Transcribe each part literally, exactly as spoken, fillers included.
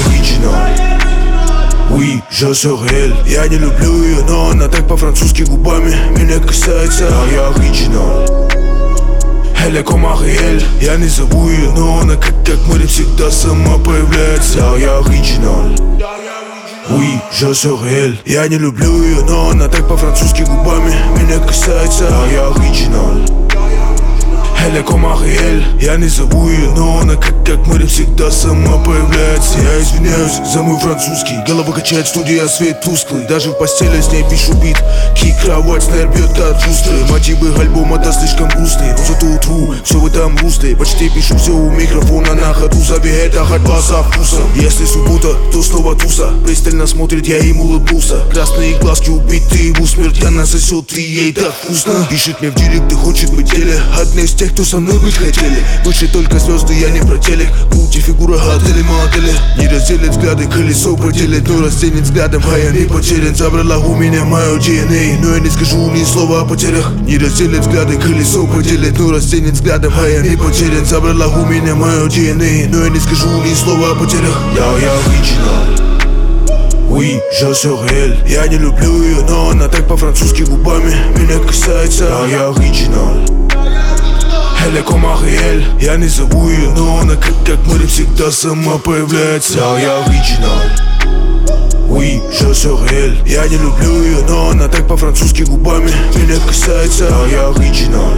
оригинал. Oui, je suis réel. Я не люблю ее, но она так по-французски губами меня касается. А я оригинал. Elle est comme Ariel. Я не зову ее, но она как, как море всегда сама появляется. А я оригинал. Oui, je suis réel. Я не люблю ее, но она так по-французски губами меня касается. А я оригинал. Elle est comme Ariel. Я не зову ее, но она как, как море всегда сама появляется. Я извиняюсь за мой французский. Голова качает, студия, свет тусклый. Даже в постели с ней пишу бит. Ки, кровать, снэр бьет от жустры. Мотивы альбома, да слишком грустный. Но зато утру, все в этом русле. Почти пишу все у микрофона на ходу. Зови это ходьба со вкусом. Если суббота, то снова туса. Пристально смотрит, я им улыбнулся. Красные глазки убитые в усмерть. Она сосет, и ей так вкусно. Пишет мне в директ, ты хочет быть в деле. Одна из тех, кто со мной быть хотели. Выше только звезды, я не про телек. Мультифигура, отели, модели. Не разделит взгляды, колесо поделит. Но растянет взглядом, а я не потерян. Забрала у меня мое ди эн эй. Но я не скажу ни слова о потерях. Не разделит взгляды, колесо поделит. Но растянет взглядом, а я не потерян. Забрала у меня мое ди эн эй. Но я не скажу ни слова о потерях. Я, я оригинал. Oui, je suis réel. Я не люблю ее, но она так по-французски губами меня касается. А я оригинал. Elle est comme Ariel. Я не зову ее, но она как, как море всегда сама появляется. А я оригинал. Oui, je suis réel. Я не люблю ее, но она так по-французски губами меня касается. А я оригинал.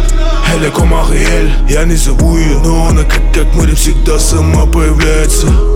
Elle est comme Ariel. Я не зову ее, но она как, как море всегда сама появляется.